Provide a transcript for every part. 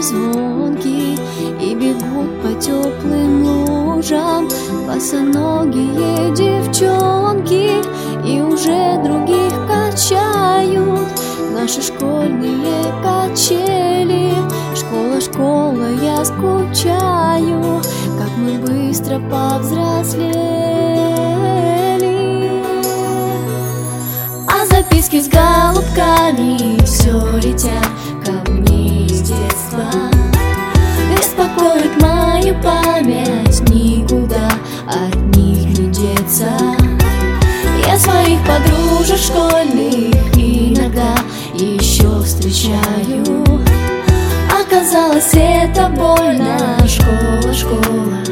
звонки и бегут по теплым лужам босоногие девчонки, и уже других качают наши школьные качели. Школа, школа, я скучаю, как мы быстро повзрослели. А записки с голубками все летят ко мне из детства, беспокоит мою память, никуда от них не деться. Я своих подружек школьных иногда еще встречаю. Оказалось, это больно, школа, школа.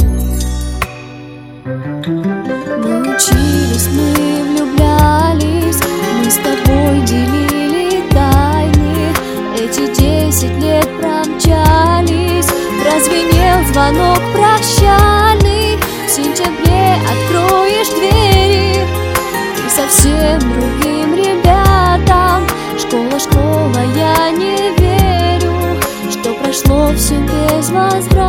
Мы учились, мы влюблялись, мы с тобой делили тайны. Эти 10 лет промчались, прозвенел звонок прощальный. В сентябре откроешь двери и совсем другим ребятам. Школа, школа, я не верю, что прошло все без возврата.